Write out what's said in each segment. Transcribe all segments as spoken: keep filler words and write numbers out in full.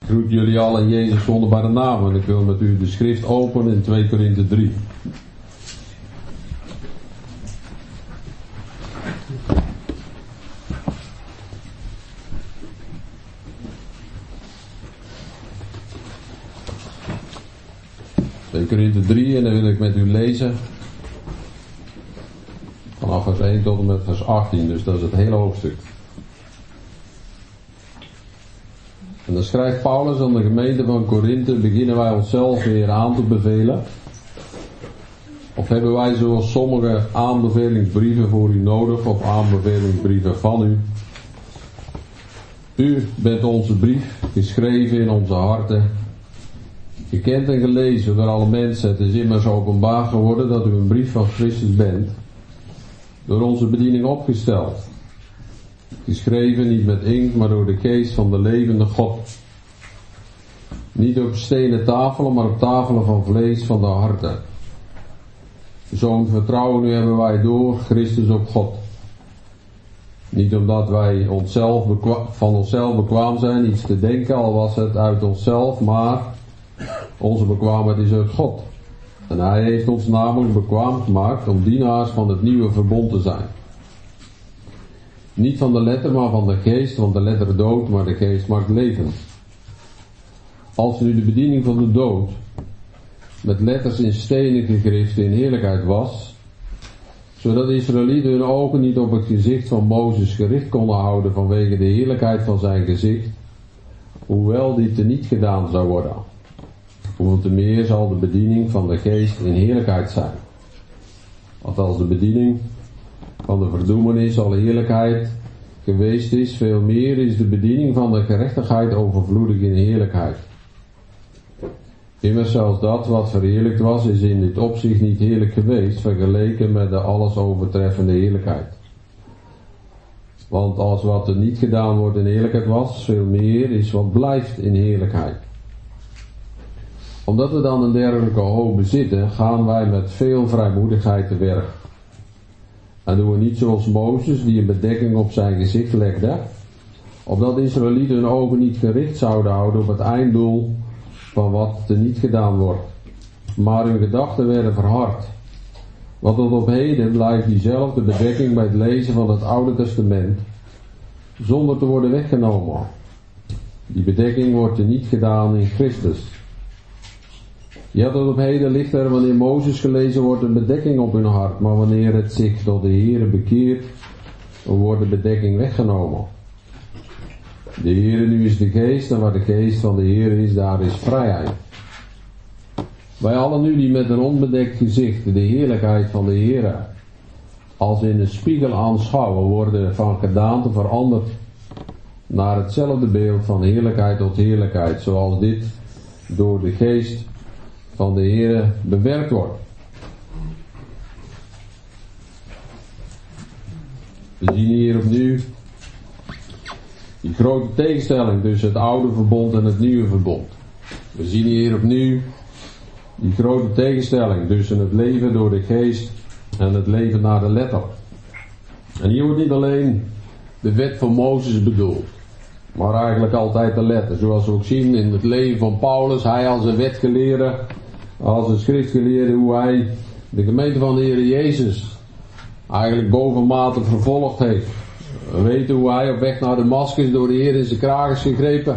groet jullie al in Jezus' wonderbare naam en ik wil met u de schrift openen in twee Korinthe drie. twee Korinthe drie en dan wil ik met u lezen vanaf vers één tot en met vers achttien, dus dat is het hele hoofdstuk. En dan schrijft Paulus aan de gemeente van Korinthe: beginnen wij onszelf weer aan te bevelen? Of hebben wij zoals sommige aanbevelingsbrieven voor u nodig, of aanbevelingsbrieven van u? U bent onze brief, geschreven in onze harten, gekend en gelezen door alle mensen. Het is immers openbaar geworden dat u een brief van Christus bent, door onze bediening opgesteld. Geschreven niet met inkt, maar door de geest van de levende God. Niet op stenen tafelen, maar op tafelen van vlees van de harten. Zo'n vertrouwen nu hebben wij door Christus op God. Niet omdat wij onszelf bekwa- van onszelf bekwaam zijn iets te denken, al was het uit onszelf, maar onze bekwaamheid is uit God. En Hij heeft ons namelijk bekwaam gemaakt om dienaars van het nieuwe verbond te zijn. Niet van de letter, maar van de geest, want de letter dood, maar de geest maakt levend. Als nu de bediening van de dood met letters in stenen gegrift in heerlijkheid was, zodat de Israëlieten hun ogen niet op het gezicht van Mozes gericht konden houden vanwege de heerlijkheid van zijn gezicht, hoewel die teniet gedaan zou worden. Hoeveel te meer zal de bediening van de geest in heerlijkheid zijn. Want als de bediening van de verdoemenis al heerlijkheid geweest is, veel meer is de bediening van de gerechtigheid overvloedig in heerlijkheid. Immers zelfs dat wat verheerlijkt was, is in dit opzicht niet heerlijk geweest, vergeleken met de alles overtreffende heerlijkheid. Want als wat er niet gedaan wordt in heerlijkheid was, veel meer is wat blijft in heerlijkheid. Omdat we dan een dergelijke hoop bezitten, gaan wij met veel vrijmoedigheid te werk. En doen we niet zoals Mozes, die een bedekking op zijn gezicht legde, opdat de Israëlieten hun ogen niet gericht zouden houden op het einddoel van wat er niet gedaan wordt. Maar hun gedachten werden verhard. Want tot op heden blijft diezelfde bedekking bij het lezen van het Oude Testament, zonder te worden weggenomen. Die bedekking wordt er niet gedaan in Christus. Ja, tot op heden ligt er, wanneer Mozes gelezen wordt, een bedekking op hun hart, maar wanneer het zich tot de Heere bekeert, dan wordt de bedekking weggenomen. De Heere nu is de geest, en waar de geest van de Heere is, daar is vrijheid. Wij allen nu die met een onbedekt gezicht de heerlijkheid van de Heere als in een spiegel aanschouwen, worden van gedaante veranderd naar hetzelfde beeld van heerlijkheid tot heerlijkheid, zoals dit door de geest van de Heere bewerkt wordt. We zien hier opnieuw die grote tegenstelling tussen het oude verbond en het nieuwe verbond. We zien hier opnieuw die grote tegenstelling tussen het leven door de geest en het leven naar de letter. En hier wordt niet alleen de wet van Mozes bedoeld, maar eigenlijk altijd de letter. Zoals we ook zien in het leven van Paulus, hij als een wetgeleerde, als een schriftgeleerde, hoe hij de gemeente van de Heer Jezus eigenlijk bovenmate vervolgd heeft. We weten hoe hij op weg naar Damascus door de Heer in zijn kraag is gegrepen.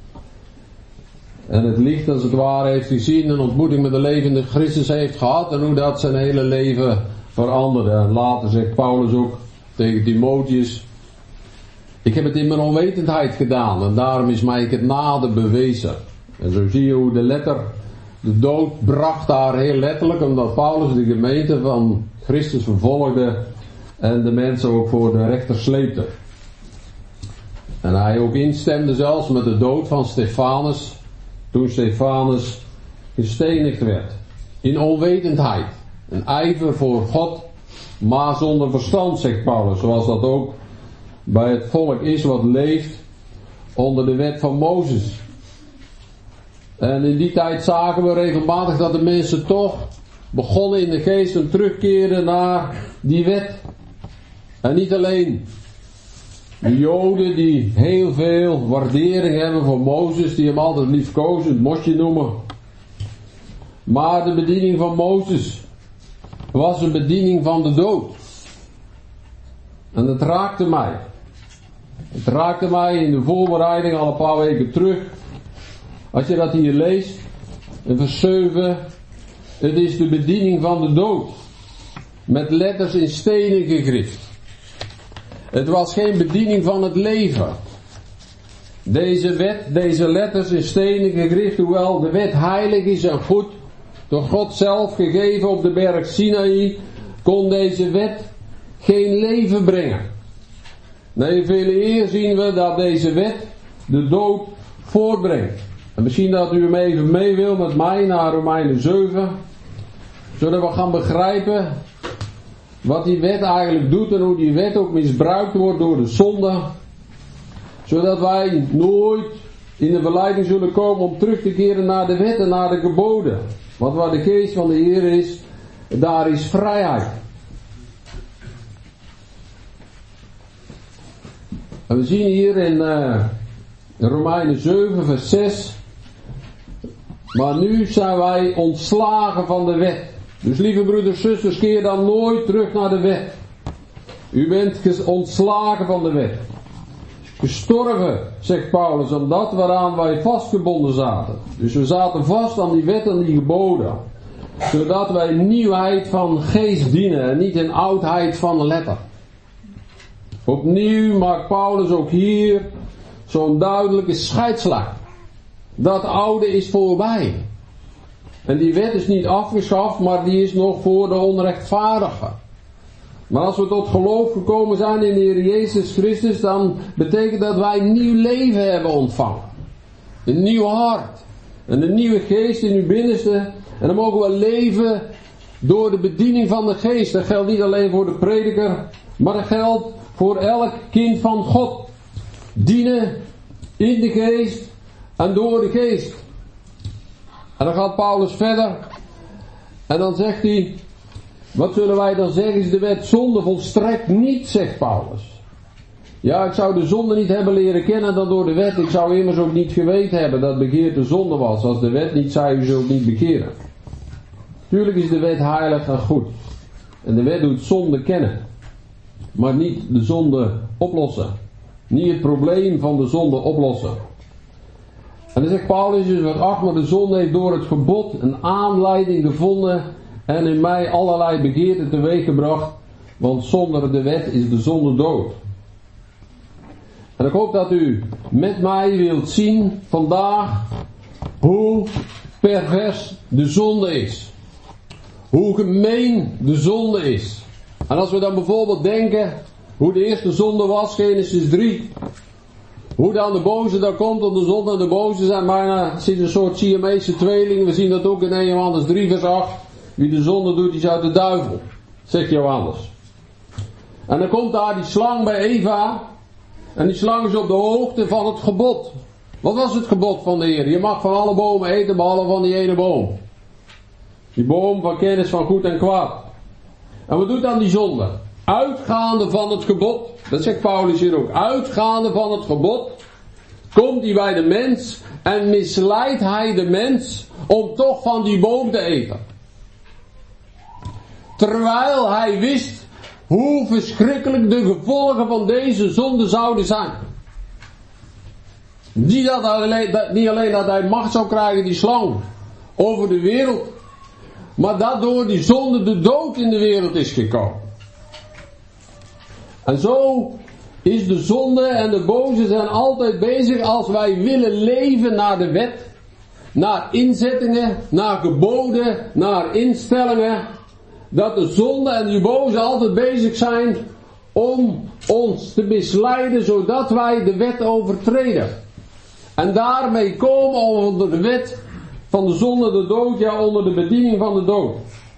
En het licht als het ware heeft gezien, een ontmoeting met de levende Christus heeft gehad en hoe dat zijn hele leven veranderde. En later zegt Paulus ook tegen Timotheus: ik heb het in mijn onwetendheid gedaan en daarom is mij het nader bewezen. En zo zie je hoe de letter de dood bracht daar heel letterlijk, omdat Paulus de gemeente van Christus vervolgde en de mensen ook voor de rechter sleepte. En hij ook instemde zelfs met de dood van Stefanus, toen Stefanus gestenigd werd. In onwetendheid. Een ijver voor God, maar zonder verstand, zegt Paulus. Zoals dat ook bij het volk is wat leeft onder de wet van Mozes. En in die tijd zagen we regelmatig dat de mensen toch begonnen in de geest en terugkeren naar die wet. En niet alleen De Joden die heel veel waardering hebben voor Mozes, die hem altijd liefkozen, het mosje noemen. Maar de bediening van Mozes was een bediening van de dood. En dat raakte mij. Het raakte mij in de voorbereiding al een paar weken terug. Als je dat hier leest, in vers zeven, het is de bediening van de dood. Met letters in stenen gegrift. Het was geen bediening van het leven. Deze wet, deze letters in stenen gegrift, hoewel de wet heilig is en goed, door God zelf gegeven op de berg Sinaï, kon deze wet geen leven brengen. Nee, veel eer zien we dat deze wet de dood voortbrengt. En misschien dat u hem even mee wil met mij naar Romeinen zeven, zodat we gaan begrijpen wat die wet eigenlijk doet en hoe die wet ook misbruikt wordt door de zonde. Zodat wij nooit in de verleiding zullen komen om terug te keren naar de wet en naar de geboden. Want waar de geest van de Heer is, daar is vrijheid. En we zien hier in uh, Romeinen zeven vers zes. Maar nu zijn wij ontslagen van de wet. Dus lieve broeders en zusters, keer dan nooit terug naar de wet. U bent ontslagen van de wet. Gestorven, zegt Paulus, om dat waaraan wij vastgebonden zaten. Dus we zaten vast aan die wet en die geboden. Zodat wij nieuwheid van geest dienen en niet in oudheid van letter. Opnieuw maakt Paulus ook hier zo'n duidelijke scheidslijn. Dat oude is voorbij. En die wet is niet afgeschaft, maar die is nog voor de onrechtvaardigen. Maar als we tot geloof gekomen zijn in de Heer Jezus Christus, dan betekent dat wij een nieuw leven hebben ontvangen. Een nieuw hart. En een nieuwe geest in uw binnenste. En dan mogen we leven door de bediening van de geest. Dat geldt niet alleen voor de prediker, maar dat geldt voor elk kind van God. Dienen in de geest en door de geest. En dan gaat Paulus verder. En dan zegt hij, wat zullen wij dan zeggen, is de wet zonde? Volstrekt niet, zegt Paulus. Ja, ik zou de zonde niet hebben leren kennen dan door de wet. Ik zou immers ook niet geweten hebben dat begeerte zonde was. Als de wet niet zei, u zult niet bekeren. Tuurlijk is de wet heilig en goed. En de wet doet zonde kennen. Maar niet de zonde oplossen. Niet het probleem van de zonde oplossen. En dan zegt Paulus dus wat acht, maar de zonde heeft door het gebod een aanleiding gevonden en in mij allerlei begeerten teweeggebracht, want zonder de wet is de zonde dood. En ik hoop dat u met mij wilt zien vandaag hoe pervers de zonde is. Hoe gemeen de zonde is. En als we dan bijvoorbeeld denken hoe de eerste zonde was, Genesis drie. Hoe dan de boze daar komt, want de zonde en de boze zijn bijna zit een soort Siamese tweelingen. We zien dat ook in Eerste Johannes drie vers acht. Wie de zonde doet, die is uit de duivel, zegt Johannes. En dan komt daar die slang bij Eva. En die slang is op de hoogte van het gebod. Wat was het gebod van de Heer? Je mag van alle bomen eten, behalve van die ene boom. Die boom van kennis van goed en kwaad. En wat doet dan die zonde? Uitgaande van het gebod, dat zegt Paulus hier ook, uitgaande van het gebod, komt hij bij de mens en misleidt hij de mens om toch van die boom te eten. Terwijl hij wist hoe verschrikkelijk de gevolgen van deze zonde zouden zijn. Niet, dat alleen, dat, niet alleen dat hij macht zou krijgen, die slang, over de wereld, maar dat door die zonde de dood in de wereld is gekomen. En zo is de zonde en de boze zijn altijd bezig als wij willen leven naar de wet, naar inzettingen, naar geboden, naar instellingen, dat de zonde en de boze altijd bezig zijn om ons te misleiden zodat wij de wet overtreden. En daarmee komen onder de wet van de zonde, de dood, ja onder de bediening van de dood.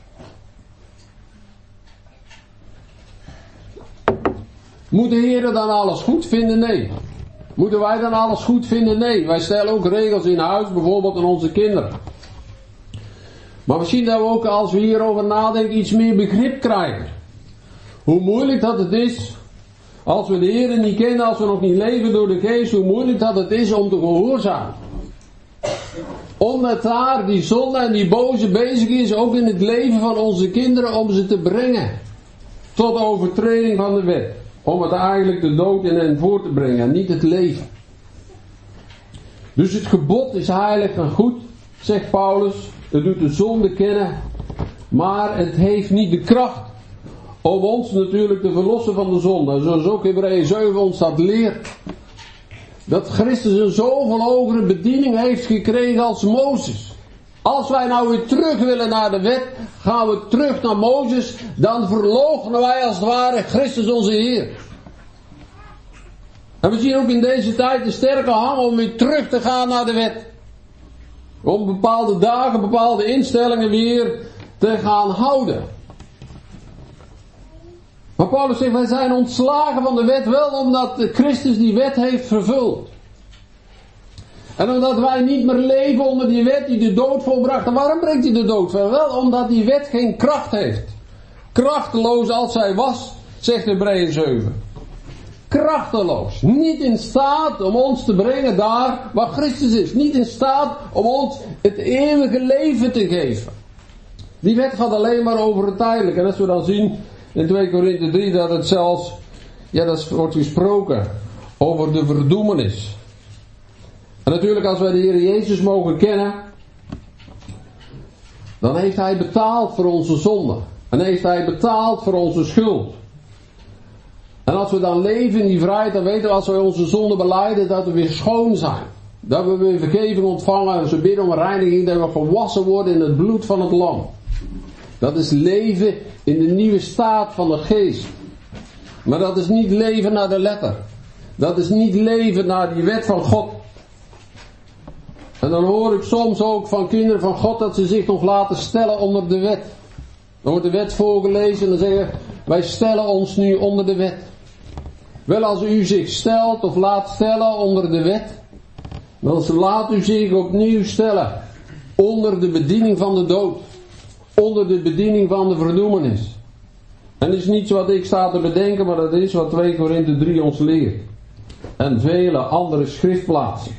Moet de Heer dan alles goed vinden? Nee. Moeten wij dan alles goed vinden? Nee. Wij stellen ook regels in huis, bijvoorbeeld aan onze kinderen. Maar misschien dat we ook, als we hierover nadenken, iets meer begrip krijgen. Hoe moeilijk dat het is Als we de Heer niet kennen, als we nog niet leven door de geest, hoe moeilijk dat het is om te gehoorzamen. Omdat daar die zonde en die boze bezig is, ook in het leven van onze kinderen, om ze te brengen. Tot overtreding van de wet. Om het eigenlijk de dood in hen voor te brengen en niet het leven. Dus het gebod is heilig en goed, zegt Paulus. Het doet de zonde kennen. Maar het heeft niet de kracht om ons natuurlijk te verlossen van de zonde. Zoals ook Hebreeën zeven ons dat leert. Dat Christus een zoveel hogere bediening heeft gekregen als Mozes. Als wij nou weer terug willen naar de wet, gaan we terug naar Mozes, dan verloochenen wij als het ware Christus onze Heer. En we zien ook in deze tijd een sterke hang om weer terug te gaan naar de wet. Om bepaalde dagen, bepaalde instellingen weer te gaan houden. Maar Paulus zegt, wij zijn ontslagen van de wet wel omdat Christus die wet heeft vervuld. En omdat wij niet meer leven onder die wet die de dood volbracht. En waarom brengt hij de dood ver? Wel omdat die wet geen kracht heeft. Krachteloos als zij was, zegt Hebreeën zeven. Krachteloos. Niet in staat om ons te brengen daar waar Christus is. Niet in staat om ons het eeuwige leven te geven. Die wet gaat alleen maar over het tijdelijk. En als we dan zien in twee Korinthe drie dat het zelfs, ja, dat wordt gesproken over de verdoemenis. En natuurlijk als wij de Heer Jezus mogen kennen, dan heeft Hij betaald voor onze zonde. En heeft Hij betaald voor onze schuld. En als we dan leven in die vrijheid, dan weten we als we onze zonde belijden dat we weer schoon zijn. Dat we weer vergeving ontvangen en ze bidden om reiniging, dat we gewassen worden in het bloed van het lam. Dat is leven in de nieuwe staat van de geest. Maar dat is niet leven naar de letter. Dat is niet leven naar die wet van God. En dan hoor ik soms ook van kinderen van God dat ze zich nog laten stellen onder de wet. Dan wordt de wet voorgelezen en dan zeggen wij stellen ons nu onder de wet. Wel als u zich stelt of laat stellen onder de wet, dan laat u zich opnieuw stellen onder de bediening van de dood. Onder de bediening van de verdoemenis. En dat is niet wat ik sta te bedenken, maar dat is wat twee Korinthe drie ons leert. En vele andere schriftplaatsen.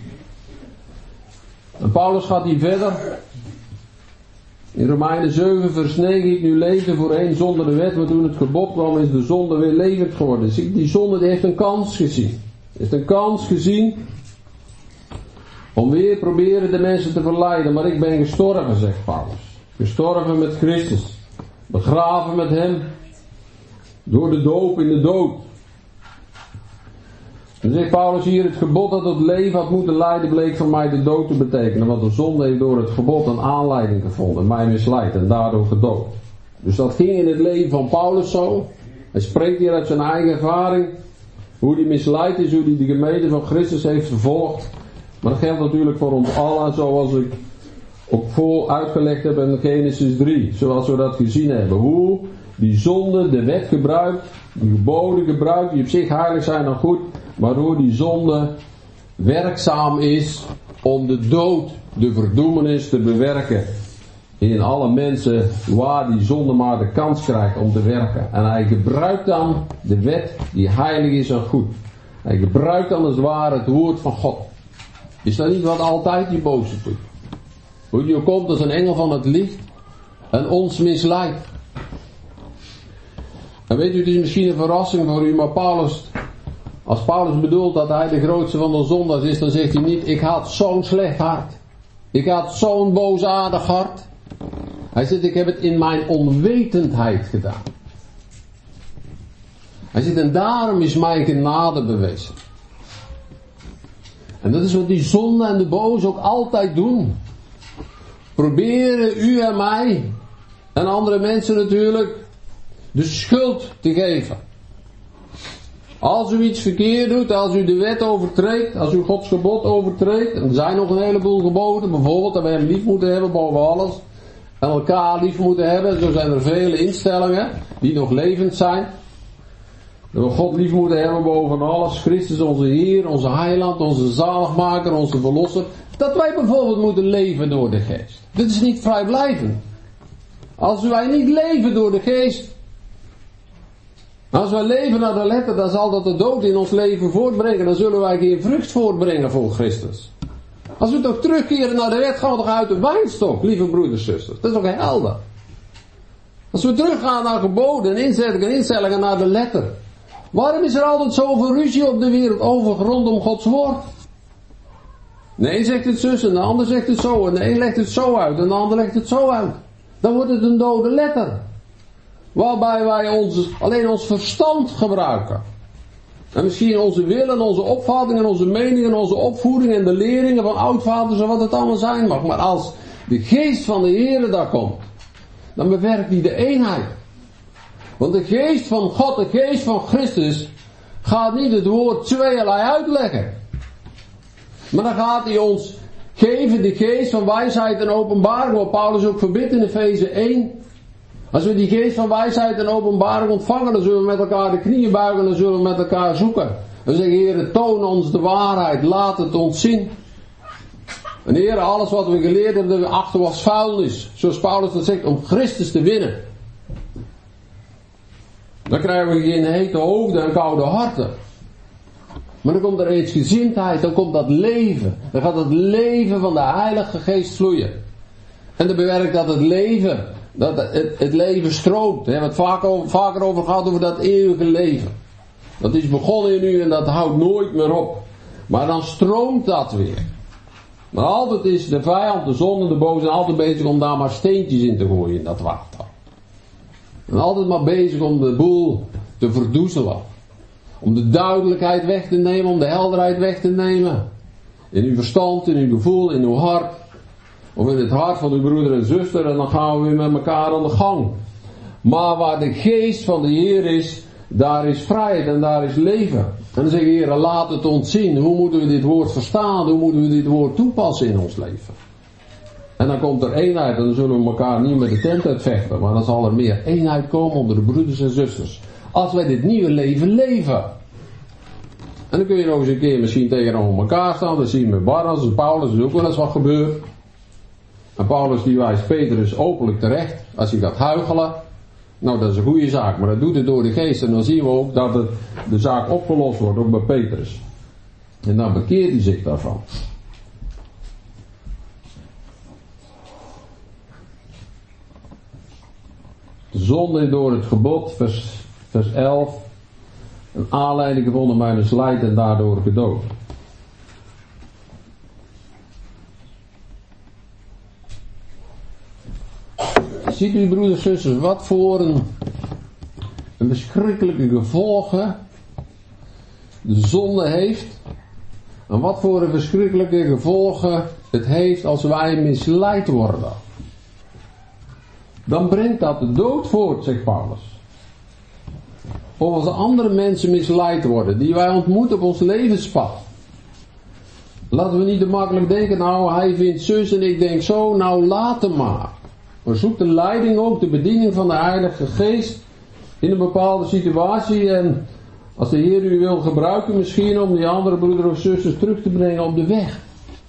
En Paulus gaat hier verder. In Romeinen zeven vers negen, ik nu leefde voorheen zonder de wet, maar toen het gebod kwam is de zonde weer levend geworden. Dus die zonde die heeft een kans gezien. Heeft een kans gezien om weer proberen de mensen te verleiden. Maar ik ben gestorven, zegt Paulus. Gestorven met Christus. Begraven met hem. Door de doop in de dood. Dan zegt Paulus hier, het gebod dat het leven had moeten leiden bleek voor mij de dood te betekenen. Want de zonde heeft door het gebod een aanleiding gevonden. Mij misleid en daardoor gedood. Dus dat ging in het leven van Paulus zo. Hij spreekt hier uit zijn eigen ervaring. Hoe hij misleid is, hoe hij de gemeente van Christus heeft vervolgd. Maar dat geldt natuurlijk voor ons allen, zoals ik ook vol uitgelegd heb in Genesis drie. Zoals we dat gezien hebben. Hoe die zonde de wet gebruikt, die geboden gebruikt, die op zich heilig zijn en goed. Maar hoe die zonde werkzaam is om de dood, de verdoemenis te bewerken. In alle mensen waar die zonde maar de kans krijgt om te werken. En hij gebruikt dan de wet die heilig is en goed. Hij gebruikt dan als het ware het woord van God. Is dat niet wat altijd die boze doet? Hoe die ook komt als een engel van het licht en ons misleidt. En weet u, het is misschien een verrassing voor u, maar Paulus, als Paulus bedoelt dat hij de grootste van de zondaars is, dan zegt hij niet, ik had zo'n slecht hart. Ik had zo'n boosaardig hart. Hij zegt, ik heb het in mijn onwetendheid gedaan. Hij zegt, en daarom is mijn genade bewezen. En dat is wat die zonde en de boze ook altijd doen. Proberen u en mij, en andere mensen natuurlijk, de schuld te geven. Als u iets verkeerd doet, als u de wet overtreedt, als u Gods gebod overtreedt, en er zijn nog een heleboel geboden, bijvoorbeeld dat wij hem lief moeten hebben boven alles, en elkaar lief moeten hebben, zo zijn er vele instellingen die nog levend zijn. Dat we God lief moeten hebben boven alles, Christus onze Heer, onze Heiland, onze zaligmaker, onze Verlosser. Dat wij bijvoorbeeld moeten leven door de geest. Dit is niet vrijblijvend. Als wij niet leven door de geest, Als wij leven naar de letter, dan zal dat de dood in ons leven voortbrengen. Dan zullen wij geen vrucht voortbrengen voor Christus. Als we toch terugkeren naar de wet, gaan we toch uit de wijnstok, lieve broeders en zusters. Dat is ook helder. Als we teruggaan naar geboden en inzettingen en instellingen naar de letter. Waarom is er altijd zoveel ruzie op de wereld over rondom Gods woord? De een zegt het zus en de ander zegt het zo. En de een legt het zo uit en de ander legt het zo uit. Dan wordt het een dode letter. Waarbij wij ons, alleen ons verstand gebruiken. En misschien onze wil en onze opvattingen, onze meningen, onze opvoeding en de leringen van oudvaders en wat het allemaal zijn mag. Maar als de geest van de Heere daar komt, dan bewerkt hij de eenheid. Want de geest van God, de geest van Christus, gaat niet het woord tweeërlei uitleggen. Maar dan gaat hij ons geven de geest van wijsheid en openbaring, wat Paulus ook verbiedt in Efeze één. Als we die geest van wijsheid en openbaring ontvangen, dan zullen we met elkaar de knieën buigen en dan zullen we met elkaar zoeken. En zeggen, Heere, toon ons de waarheid, laat het ons zien. En Heere, alles wat we geleerd hebben, achter was vuilnis. Zoals Paulus dat zegt, om Christus te winnen. Dan krijgen we geen hete hoofden en koude harten. Maar dan komt er eens gezindheid, dan komt dat leven. Dan gaat het leven van de Heilige Geest vloeien. En dan bewerkt dat het leven, dat het, het leven stroomt. We hebben het vaak over, vaker over gehad over dat eeuwige leven. Dat is begonnen in u en dat houdt nooit meer op. Maar dan stroomt dat weer. Maar altijd is de vijand, de zonde, de boze altijd bezig om daar maar steentjes in te gooien in dat water. En altijd maar bezig om de boel te verdoezelen. Om de duidelijkheid weg te nemen, om de helderheid weg te nemen. In uw verstand, in uw gevoel, in uw hart. Of in het hart van uw broeder en zuster. En dan gaan we weer met elkaar aan de gang. Maar waar de geest van de Heer is, daar is vrijheid en daar is leven. En dan zeggen we, Heer, laat het ons zien. Hoe moeten we dit woord verstaan? Hoe moeten we dit woord toepassen in ons leven? En dan komt er eenheid en dan zullen we elkaar niet met de tent uitvechten. Maar dan zal er meer eenheid komen onder de broeders en zusters. Als wij dit nieuwe leven leven. En dan kun je nog eens een keer misschien tegenover elkaar staan. Dan zien we met Barnabas en Paulus is ook wel eens wat gebeurd. En Paulus die wijst Petrus openlijk terecht. Als hij gaat huichelen. Nou, dat is een goede zaak. Maar dat doet het door de geest. En dan zien we ook dat het, de zaak opgelost wordt. Ook bij Petrus. En dan bekeert hij zich daarvan. De zonde door het gebod, vers, vers elf. Een aanleiding gevonden bij een slijt en daardoor gedood. Ziet u, broeders en zusters, wat voor een, een verschrikkelijke gevolgen de zonde heeft. En wat voor een verschrikkelijke gevolgen het heeft als wij misleid worden. Dan brengt dat de dood voort, zegt Paulus. Of als andere mensen misleid worden, die wij ontmoeten op ons levenspad. Laten we niet te makkelijk denken, nou hij vindt zus en ik denk zo, nou laat hem maar. Maar zoek de leiding ook, de bediening van de Heilige Geest in een bepaalde situatie. En als de Heer u wil gebruiken misschien om die andere broeders of zusters terug te brengen op de weg.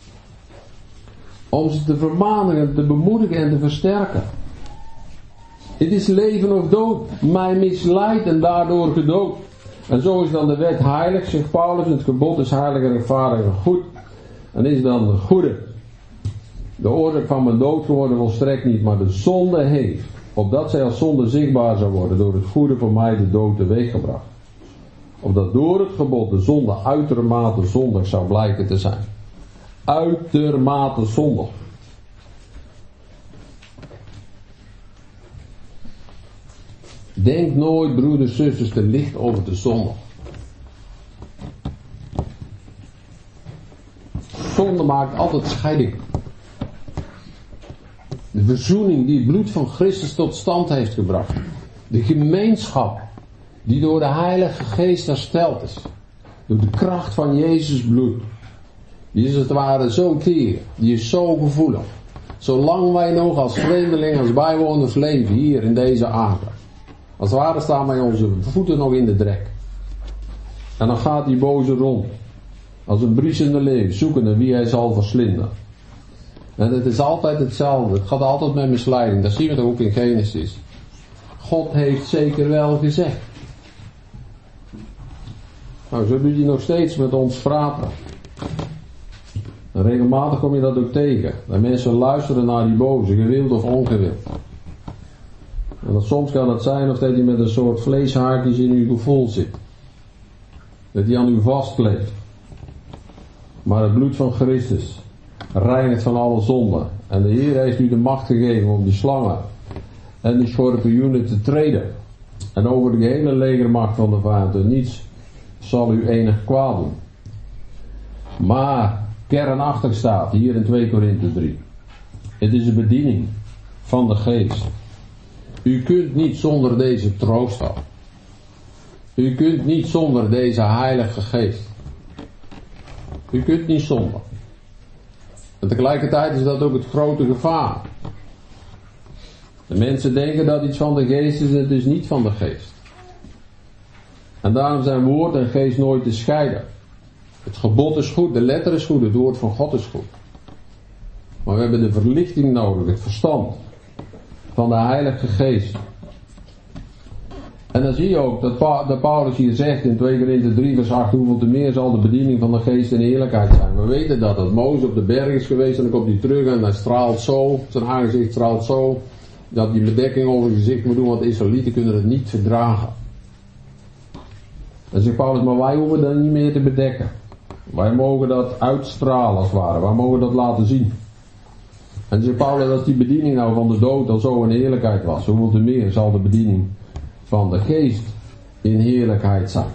Om ze te vermanen, te bemoedigen en te versterken. Het is leven of dood, mij misleidt en daardoor gedood. En zo is dan de wet heilig, zegt Paulus, het gebod is heilig en rechtvaardig en goed. En is dan de goede. De oorzaak van mijn dood geworden volstrekt niet, maar de zonde heeft, opdat zij als zonde zichtbaar zou worden, door het goede voor mij de dood teweeggebracht. Opdat door het gebod de zonde uitermate zondig zou blijken te zijn. Uitermate zondig. Denk nooit, broeders, zusters, te licht over de zonde. Zonde maakt altijd scheiding. De verzoening die het bloed van Christus tot stand heeft gebracht. De gemeenschap die door de Heilige Geest hersteld is. Door de kracht van Jezus bloed. Die is het ware zo teer. Die is zo gevoelig. Zolang wij nog als vreemdelingen, als bijwoners leven hier in deze aarde. Als het ware staan wij onze voeten nog in de drek. En dan gaat die boze rond. Als een briesende leeuw, zoekende wie hij zal verslinden. En het is altijd hetzelfde. Het gaat altijd met misleiding. Dat zien we toch ook in Genesis. God heeft zeker wel gezegd. Nou, zo doet hij nog steeds met ons praten. En regelmatig kom je dat ook tegen. Dat mensen luisteren naar die boze, gewild of ongewild. En dat soms kan het zijn of dat hij met een soort vleeshaartjes in uw gevoel zit. Dat hij aan u vastkleeft. Maar het bloed van Christus reinigt van alle zonden. En de Heer heeft u de macht gegeven om die slangen en die schorpioenen te treden. En over de hele legermacht van de vijand. En niets zal u enig kwaad doen. Maar kernachtig staat hier in twee Korinthe drie. Het is een bediening van de geest. U kunt niet zonder deze troost af. U kunt niet zonder deze heilige geest. U kunt niet zonder. En tegelijkertijd is dat ook het grote gevaar. De mensen denken dat iets van de geest is en het is niet van de geest. En daarom zijn woord en geest nooit te scheiden. Het gebod is goed, de letter is goed, het woord van God is goed. Maar we hebben de verlichting nodig, het verstand van de Heilige Geest. En dan zie je ook dat, pa, dat Paulus hier zegt in twee Korinthe drie vers acht, hoeveel te meer zal de bediening van de Geest in eerlijkheid zijn. We weten dat, dat Mozes op de berg is geweest en dan komt hij terug en hij straalt zo, zijn aangezicht straalt zo, dat die bedekking over zijn gezicht moet doen, want de Israëlieten kunnen het niet verdragen. Dan zegt Paulus, maar wij hoeven dat niet meer te bedekken. Wij mogen dat uitstralen als het ware, wij mogen dat laten zien. En dan zegt Paulus, dat die bediening nou van de dood al zo in eerlijkheid was, hoeveel te meer zal de bediening van de geest in heerlijkheid zijn.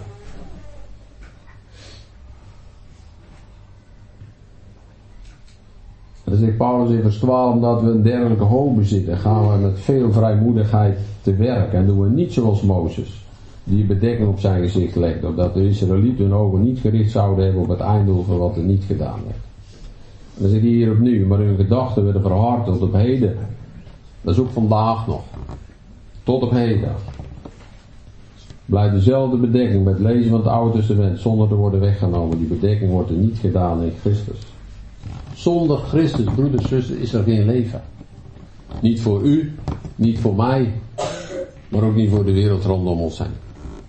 En dan zegt Paulus in vers twaalf, omdat we een dergelijke hoop bezitten, gaan we met veel vrijmoedigheid te werk en doen we niet zoals Mozes, die bedekking op zijn gezicht legde, opdat de Israëlieten hun ogen niet gericht zouden hebben op het einddoel van wat er niet gedaan werd. En dan zegt hij hier opnieuw, maar hun gedachten werden verhard tot op heden. Dat is ook vandaag nog. Tot op heden. Blijft dezelfde bedekking met het lezen van het Oude Testament zonder te worden weggenomen. Die bedekking wordt er niet gedaan in Christus. Zonder Christus, broeders, zusters, is er geen leven. Niet voor u, niet voor mij, maar ook niet voor de wereld rondom ons heen.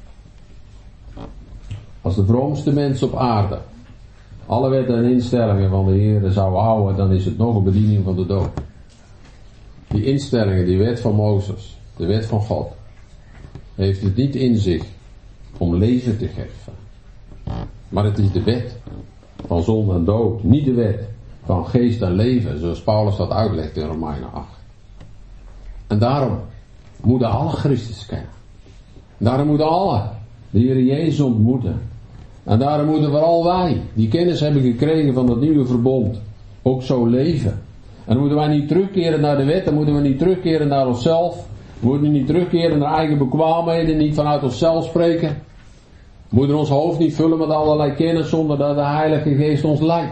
Als de vroomste mens op aarde alle wetten en instellingen van de Heer zou houden, dan is het nog een bediening van de dood. Die instellingen, die wet van Mozes, de wet van God, heeft het niet in zich om leven te geven. Maar het is de wet van zonde en dood, niet de wet van geest en leven, zoals Paulus dat uitlegt in Romeinen acht. En daarom moeten alle Christus kennen. Daarom moeten alle de Heer Jezus ontmoeten. En daarom moeten vooral wij, die kennis hebben gekregen van het nieuwe verbond, ook zo leven. En dan moeten wij niet terugkeren naar de wet, dan moeten we niet terugkeren naar onszelf. We moeten niet terugkeren naar eigen bekwaamheden, niet vanuit onszelf spreken. We moeten ons hoofd niet vullen met allerlei kennis zonder dat de Heilige Geest ons leidt.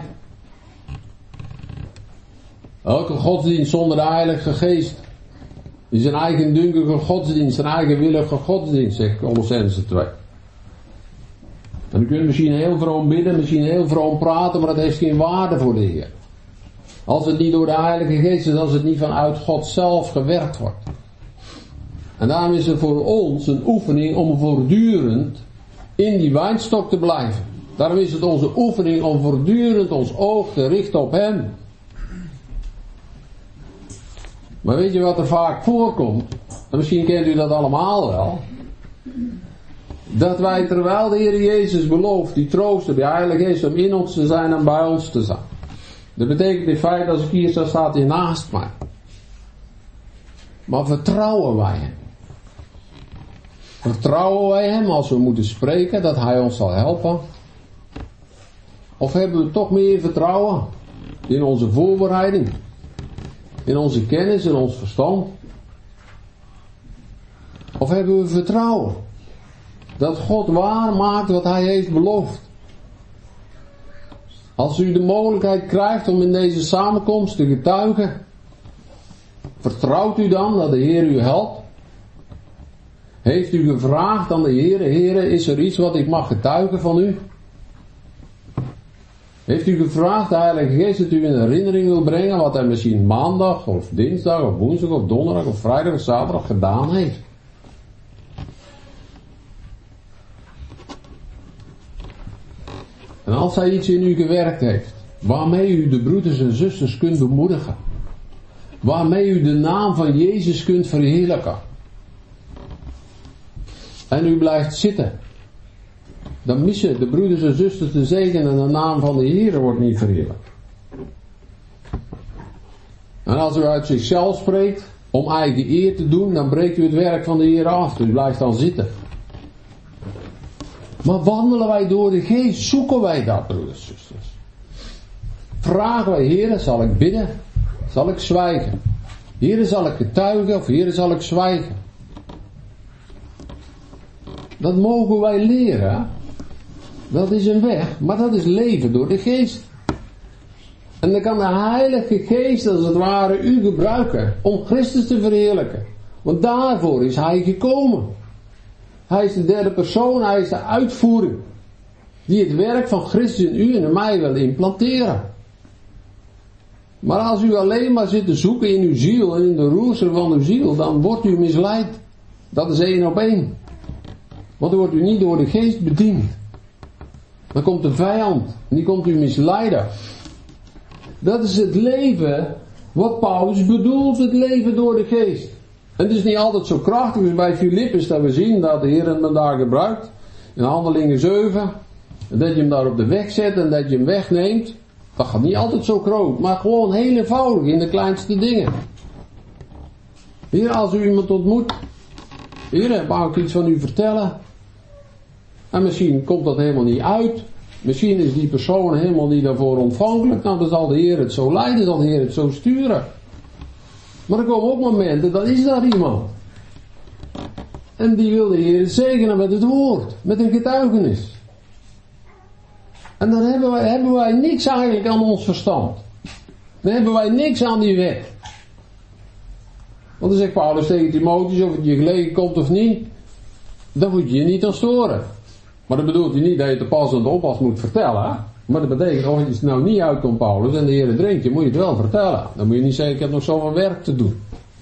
Elke godsdienst zonder de Heilige Geest is een eigendunkige godsdienst, een eigenwillige godsdienst, zegt Colossenzen twee. En u kunt misschien heel vroom bidden, misschien heel vroom praten, maar dat heeft geen waarde voor de Heer. Als het niet door de Heilige Geest is, als het niet vanuit God zelf gewerkt wordt. En daarom is het voor ons een oefening om voortdurend in die wijnstok te blijven. Daarom is het onze oefening om voortdurend ons oog te richten op Hem. Maar weet je wat er vaak voorkomt? En misschien kent u dat allemaal wel. Dat wij, terwijl de Heer Jezus belooft, die trooster, die Heilige Geest, om in ons te zijn en bij ons te zijn. Dat betekent in feite, als ik hier sta, staat hij naast mij. Maar vertrouwen wij Hem? Vertrouwen wij Hem als we moeten spreken, dat Hij ons zal helpen? Of hebben we toch meer vertrouwen in onze voorbereiding? In onze kennis, in ons verstand? Of hebben we vertrouwen dat God waar maakt wat Hij heeft beloofd? Als u de mogelijkheid krijgt om in deze samenkomst te getuigen, vertrouwt u dan dat de Heer u helpt? Heeft u gevraagd aan de Heer, Heere, is er iets wat ik mag getuigen van u? Heeft u gevraagd, de Heilige Geest, dat u in herinnering wil brengen wat Hij misschien maandag of dinsdag of woensdag of donderdag of vrijdag of zaterdag gedaan heeft? En als hij iets in u gewerkt heeft, waarmee u de broeders en zusters kunt bemoedigen, waarmee u de naam van Jezus kunt verheerlijken, en u blijft zitten, dan missen de broeders en zusters de zegen en de naam van de Heer wordt niet verheerlijkt. En als u uit zichzelf spreekt, om eigen eer te doen, dan breekt u het werk van de Heer af. U blijft dan zitten. Maar wandelen wij door de geest, zoeken wij dat, broeders en zusters. Vragen wij, Heer, zal ik bidden? Zal ik zwijgen? Heer, zal ik getuigen of Heer, zal ik zwijgen? Dat mogen wij leren. Dat is een weg, maar dat is leven door de geest. En dan kan de Heilige Geest als het ware u gebruiken om Christus te verheerlijken. Want daarvoor is Hij gekomen. Hij is de derde persoon, Hij is de uitvoering. Die het werk van Christus in u en in mij wil implanteren. Maar als u alleen maar zit te zoeken in uw ziel en in de roerser van uw ziel, dan wordt u misleid. Dat is één op één. Want dan wordt u niet door de geest bediend. Dan komt de vijand en die komt u misleiden. Dat is het leven wat Paulus bedoelt, het leven door de geest. En het is niet altijd zo krachtig, dus bij Filippus dat we zien dat de Heer hem daar gebruikt. In Handelingen zeven. En dat je hem daar op de weg zet en dat je hem wegneemt. Dat gaat niet altijd zo groot, maar gewoon heel eenvoudig in de kleinste dingen. Heer, als u iemand ontmoet. Heer, wou ik iets van u vertellen. En misschien komt dat helemaal niet uit. Misschien is die persoon helemaal niet daarvoor ontvankelijk. Nou, dan zal de Heer het zo leiden, zal de Heer het zo sturen. Maar er komen ook momenten, dan is daar iemand. En die wil de Heer zegenen met het woord, met een getuigenis. En dan hebben wij, hebben wij niks eigenlijk aan ons verstand. Dan hebben wij niks aan die wet. Want dan zegt Paulus tegen Timotheus, of het je gelegen komt of niet, dan moet je je niet aan storen. Maar dat bedoelt hij niet dat je te pas en te oppas moet vertellen. Hè? Maar dat betekent, als het nou niet uitkomt, Paulus, en de Heer drinkt je, moet je het wel vertellen. Dan moet je niet zeggen, ik heb nog zoveel werk te doen.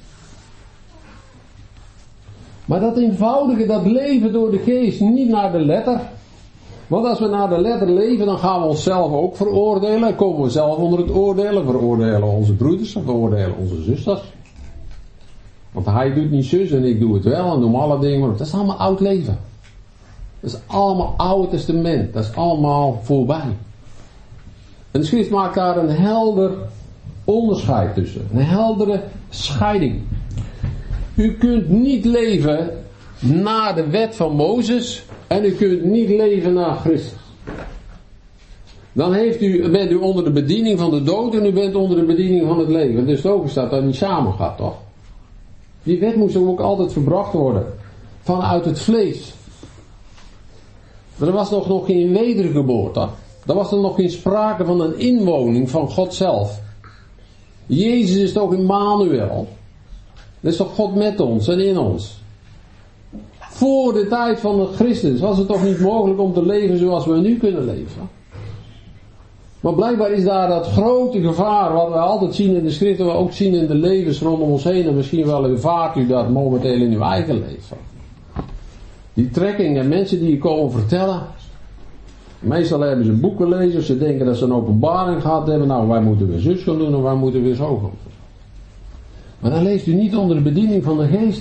Maar dat eenvoudige, dat leven door de geest, niet naar de letter. Want als we naar de letter leven, dan gaan we onszelf ook veroordelen. Dan komen we zelf onder het oordelen. Veroordelen onze broeders, veroordelen onze zusters. Want hij doet niet zus en ik doe het wel en noem alle dingen. Dat is allemaal oud leven. Dat is allemaal Oude Testament. Dat is allemaal voorbij. En de schrift maakt daar een helder onderscheid tussen. Een heldere scheiding. U kunt niet leven naar de wet van Mozes en u kunt niet leven naar Christus. Dan heeft u, bent u onder de bediening van de dood en u bent onder de bediening van het leven. Dus het ook staat dat niet samen gaat, toch? Die wet moest ook altijd verbracht worden. Vanuit het vlees. Maar er was nog, nog geen wedergeboorte. Er was er nog geen sprake van een inwoning van God zelf. Jezus is toch Immanuel. Dat is toch God met ons en in ons. Voor de tijd van de Christus was het toch niet mogelijk om te leven zoals we nu kunnen leven. Maar blijkbaar is daar dat grote gevaar wat we altijd zien in de schriften, wat we ook zien in de levens rondom ons heen. En misschien wel ervaart u dat momenteel in uw eigen leven. Die trekking en mensen die je komen vertellen. Meestal hebben ze een boek gelezen, ze denken dat ze een openbaring gehad hebben. Nou, wij moeten weer zus gaan doen en wij moeten weer zo gaan doen. Maar dan leeft u niet onder de bediening van de geest.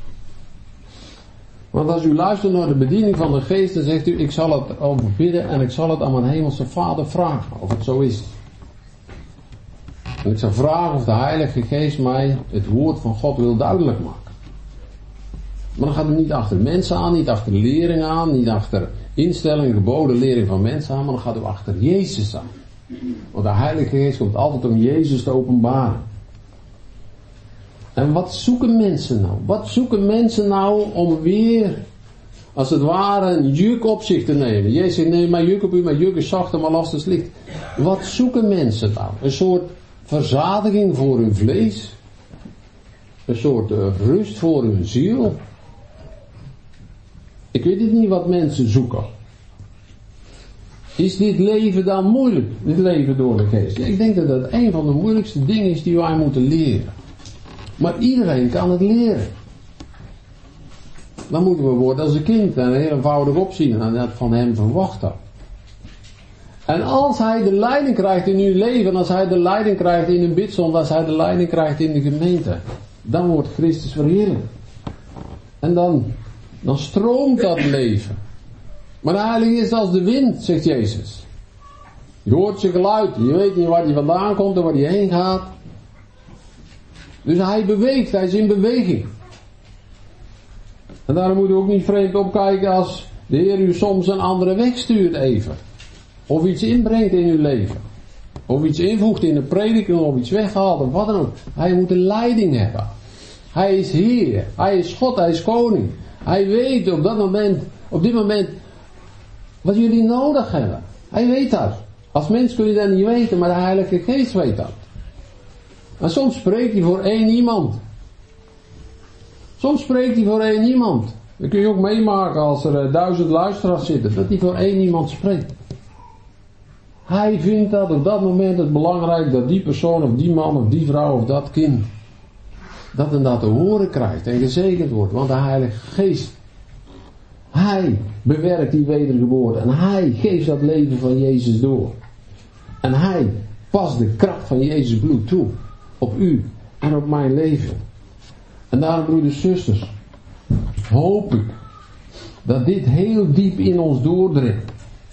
Want als u luistert naar de bediening van de geest, dan zegt u, ik zal het over bidden en ik zal het aan mijn hemelse Vader vragen, of het zo is. En ik zal vragen of de Heilige Geest mij het woord van God wil duidelijk maken. Maar dan gaat u niet achter mensen aan, niet achter lering aan, niet achter instellingen, geboden, lering van mensen aan, maar dan gaat u achter Jezus aan. Want de Heilige Geest komt altijd om Jezus te openbaren. En wat zoeken mensen nou? Wat zoeken mensen nou om weer, als het ware, een juk op zich te nemen? Jezus zegt, neem mijn juk op u, mijn juk is zacht en mijn last is licht. Wat zoeken mensen nou? Een soort verzadiging voor hun vlees? Een soort uh, rust voor hun ziel? Ik weet het niet wat mensen zoeken. Is dit leven dan moeilijk? Dit leven door de geest? Ik denk dat dat een van de moeilijkste dingen is die wij moeten leren. Maar iedereen kan het leren. Dan moeten we worden als een kind en heel eenvoudig opzien en dat van hem verwachten. En als hij de leiding krijgt in uw leven, als hij de leiding krijgt in uw bidzonde, als hij de leiding krijgt in de gemeente, dan wordt Christus verheerlijkt. En dan, dan stroomt dat leven. Maar de Heilige is als de wind, zegt Jezus. Je hoort zijn geluid, je weet niet waar hij vandaan komt en waar hij heen gaat. Dus hij beweegt, hij is in beweging. En daarom moet u ook niet vreemd opkijken als de Heer u soms een andere weg stuurt even. Of iets inbrengt in uw leven. Of iets invoegt in de prediking, of iets weghaalt, of wat dan ook. Hij moet een leiding hebben. Hij is Heer, hij is God, hij is koning. Hij weet op dat moment, op dit moment, wat jullie nodig hebben. Hij weet dat. Als mens kun je dat niet weten, maar de Heilige Geest weet dat. En soms spreekt hij voor één iemand. Soms spreekt hij voor één iemand. Dat kun je ook meemaken als er uh, duizend luisteraars zitten, dat hij voor één iemand spreekt. Hij vindt dat op dat moment het belangrijk dat die persoon of die man of die vrouw of dat kind dat en dat te horen krijgt en gezegend wordt. Want de Heilige Geest, hij bewerkt die wedergeboorte en hij geeft dat leven van Jezus door. En hij past de kracht van Jezus bloed toe op u en op mijn leven. En daarom, broeders en zusters, hoop ik dat dit heel diep in ons doordringt.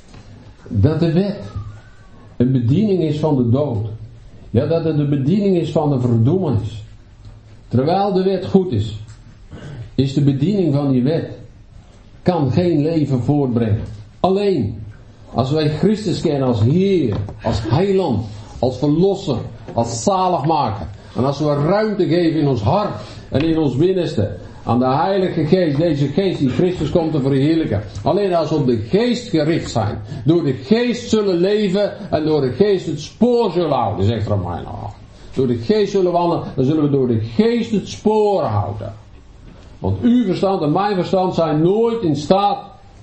Dat de wet een bediening is van de dood. Ja, dat het de bediening is van de verdoemenis. Terwijl de wet goed is, is de bediening van die wet, kan geen leven voortbrengen. Alleen, als wij Christus kennen als Heer, als Heiland, als Verlosser, als Zaligmaker. En als we ruimte geven in ons hart en in ons binnenste aan de Heilige Geest, deze Geest die Christus komt te verheerlijken. Alleen als we op de Geest gericht zijn, door de Geest zullen leven en door de Geest het spoor zullen houden, zegt Romeinen acht. Door de Geest zullen wandelen, dan zullen we door de Geest het spoor houden. Want uw verstand en mijn verstand zijn nooit in staat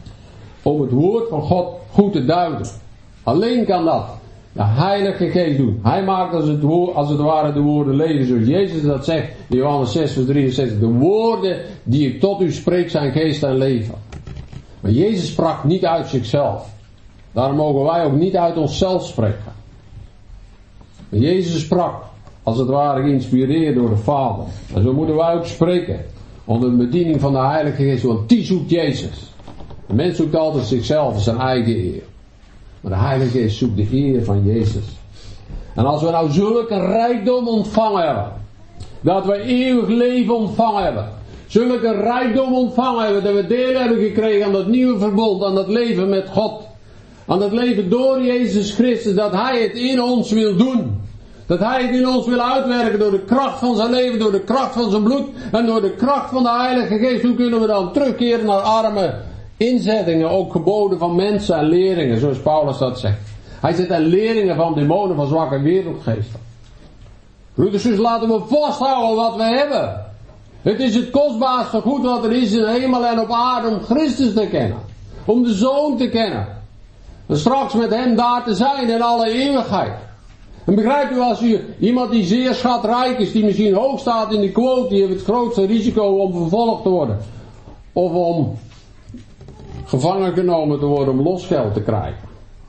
om het woord van God goed te duiden. Alleen kan dat de Heilige Geest doen. Hij maakt als het, woord, als het ware de woorden leven, zoals Jezus dat zegt in Johannes zes vers drieënzestig. De woorden die ik tot u spreek zijn geest en leven. Maar Jezus sprak niet uit zichzelf. Daarom mogen wij ook niet uit onszelf spreken. Maar Jezus sprak als het ware geïnspireerd door de Vader. En zo moeten wij ook spreken onder de bediening van de Heilige Geest, want die zoekt Jezus. De mens zoekt altijd zichzelf en zijn eigen eer. Maar de Heilige Geest zoekt de eer van Jezus. En als we nou zulke rijkdom ontvangen hebben, dat we eeuwig leven ontvangen hebben, zulke rijkdom ontvangen hebben, dat we deel hebben gekregen aan dat nieuwe verbond, aan dat leven met God, aan dat leven door Jezus Christus, dat Hij het in ons wil doen. Dat Hij het in ons wil uitwerken door de kracht van zijn leven, door de kracht van zijn bloed en door de kracht van de Heilige Geest. Hoe kunnen we dan terugkeren naar arme inzettingen, ook geboden van mensen en leerlingen, zoals Paulus dat zegt. Hij zegt en leerlingen van demonen, van zwakke wereldgeesten. Broeders, dus laten we vasthouden wat we hebben. Het is het kostbaarste goed wat er is in de hemel en op aarde om Christus te kennen. Om de Zoon te kennen. En straks met hem daar te zijn in alle eeuwigheid. En begrijpt u, als u iemand die zeer schatrijk is, die misschien hoog staat in de quote, die heeft het grootste risico om vervolgd te worden. Of om gevangen genomen te worden om losgeld te krijgen.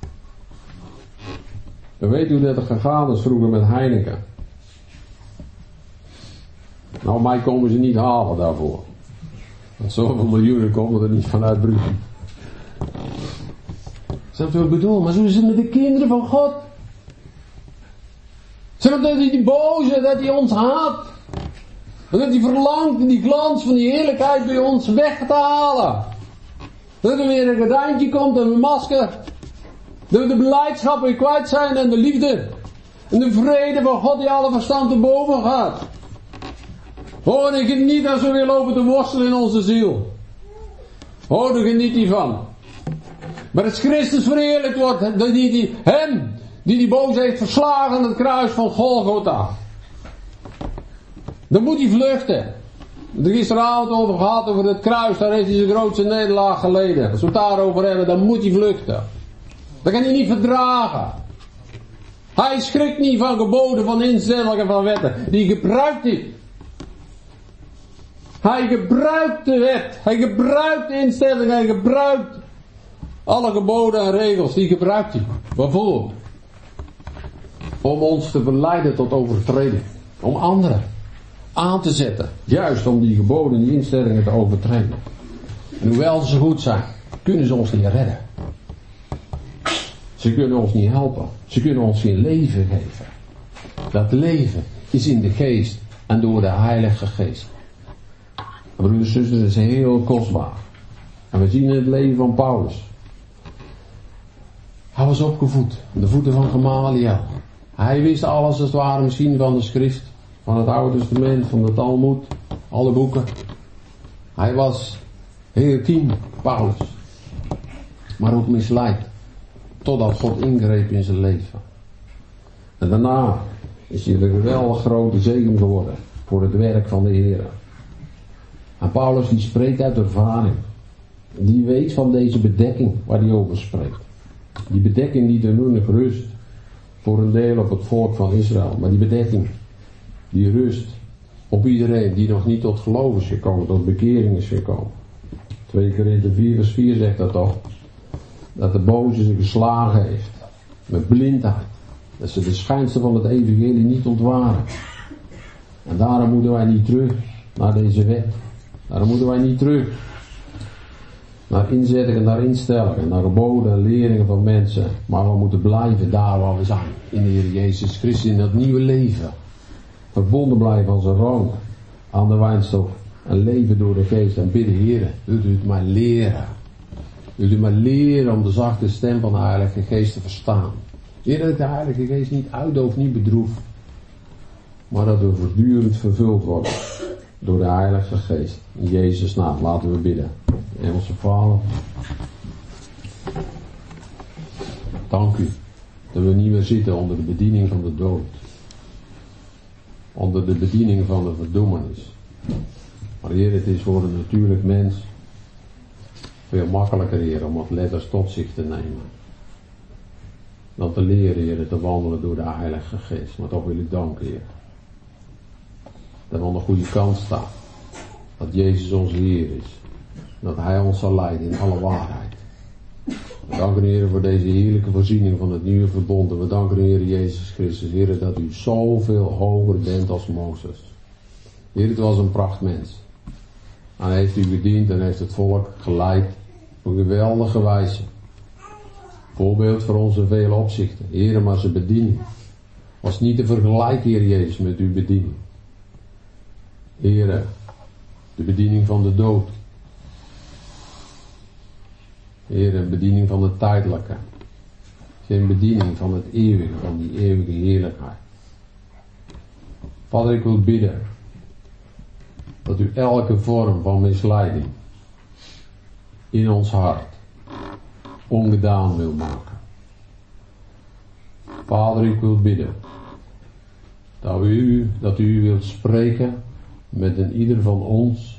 Dan weet u dat er gegaan is vroeger met Heineken. Nou, mij komen ze niet halen daarvoor. Want zoveel miljoenen komen er niet vanuit Brussel. Snap je wat ik bedoel? Maar zo is het met de kinderen van God. Snap je dat hij die boze, dat hij ons haat. En dat hij verlangt die glans van die heerlijkheid bij ons weg te halen. Dat er weer een gordijntje komt en een masker. Dat we de blijdschap weer kwijt zijn en de liefde. En de vrede van God die alle verstand te boven gaat. Hoor, ik geniet als we weer lopen te worstelen in onze ziel. Hoor, daar geniet hij van. Maar als Christus verheerlijkt wordt, die, die, die, hem, die die boos heeft verslagen aan het kruis van Golgotha. Dan moet hij vluchten. We er gisteravond over gehad, over het kruis, daar heeft hij zijn grootste nederlaag geleden. Als we het daarover hebben, dan moet hij vluchten. Dat kan hij niet verdragen. Hij schrikt niet van geboden, van instellingen, van wetten. Die gebruikt hij. Hij gebruikt de wet. Hij gebruikt de instellingen. Hij gebruikt Alle geboden en regels, die gebruikt hij. Waarvoor? Om ons te verleiden tot overtreding. Om anderen aan te zetten. Juist om die geboden en die instellingen te overtreden. En hoewel ze goed zijn, kunnen ze ons niet redden. Ze kunnen ons niet helpen. Ze kunnen ons geen leven geven. Dat leven is in de geest en door de Heilige Geest. En broeders en zusters, dat is heel kostbaar. En we zien in het leven van Paulus. Hij was opgevoed aan de voeten van Gamaliel. Hij wist alles als het ware misschien van de schrift, van het Oude Testament, van de Talmud, alle boeken. Hij was heel keen, Paulus. Maar ook misleid. Totdat God ingreep in zijn leven. En daarna is hij een geweldig grote zegen geworden voor het werk van de Heer. En Paulus die spreekt uit ervaring. Die weet van deze bedekking waar hij over spreekt. Die bedekking die er nu nog rust voor een deel op het volk van Israël. Maar die bedekking die rust op iedereen die nog niet tot geloof is gekomen, tot bekering is gekomen. twee Korinthe vier vers vier zegt dat toch. Dat de boze ze geslagen heeft. Met blindheid. Dat ze de schijnsel van het evangelie niet ontwaren. En daarom moeten wij niet terug naar deze wet. Daarom moeten wij niet terug naar inzettingen, naar instellingen, naar geboden en leringen van mensen. Maar we moeten blijven daar waar we zijn. In de Heer Jezus Christus, in dat nieuwe leven. Verbonden blijven aan zijn room. Aan de wijnstof. En leven door de geest. En bidden, Heer, wilt u het mij leren. Wilt u mij leren om de zachte stem van de Heilige Geest te verstaan. Heer, dat ik de Heilige Geest niet uitdoof, niet bedroef. Maar dat we voortdurend vervuld worden. Door de Heilige Geest. In Jezus' naam. Laten we bidden. Hemelse Vader. Dank u. Dat we niet meer zitten onder de bediening van de dood. Onder de bediening van de verdoemenis. Maar Heer, het is voor een natuurlijk mens veel makkelijker, Heer, om wat letters tot zich te nemen. Dan te leren, Heer, te wandelen door de Heilige Geest. Maar toch wil ik danken, Heer. Dat we aan de goede kant staan. Dat Jezus onze Heer is. Dat Hij ons zal leiden in alle waarheid. We danken, Heer, voor deze heerlijke voorziening van het nieuwe verbond. En we danken, Heer Jezus Christus, Heer, dat u zoveel hoger bent als Mozes. Heer, het was een prachtmens. En hij heeft u gediend en heeft het volk geleid op een geweldige wijze. Voorbeeld voor onze vele opzichten. Heer, maar zijn bediening was niet te vergelijken, Heer Jezus, met uw bediening. Heer, de bediening van de dood. Heer, een bediening van de tijdelijke. Geen bediening van het eeuwige, van die eeuwige heerlijkheid. Vader, ik wil bidden dat u elke vorm van misleiding in ons hart ongedaan wil maken. Vader, ik wil bidden dat u, dat u wilt spreken met een ieder van ons.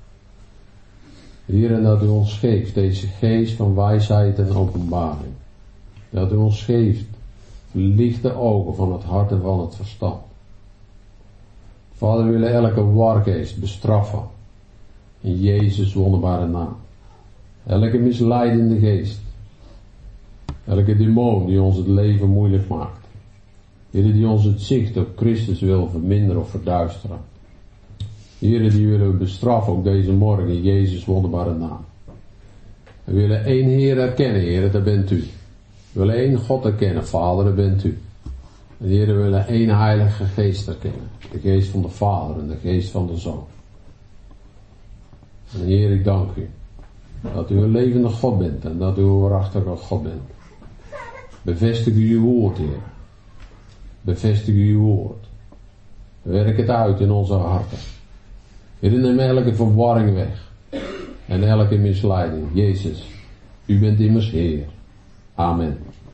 Heer, en dat u ons geeft deze geest van wijsheid en openbaring. Dat u ons geeft lichte ogen van het hart en van het verstand. Vader, we willen elke wargeest bestraffen in Jezus' wonderbare naam. Elke misleidende geest. Elke demon die ons het leven moeilijk maakt. Heer, die ons het zicht op Christus wil verminderen of verduisteren. Heer, die willen we bestraffen ook deze morgen in Jezus' wonderbare naam. We willen één Heer erkennen, Heer, dat bent u. We willen één God erkennen, Vader, dat bent u. En Heer, we willen één Heilige Geest erkennen. De geest van de Vader en de geest van de Zoon. En Heer, ik dank u. Dat u een levende God bent en dat u een waarachtige God bent. Bevestig u uw woord, Heer. Bevestig u uw woord. Werk het uit in onze harten. Heer, neem elke verwarring weg. En elke misleiding. Jezus, u bent immers Heer. Amen.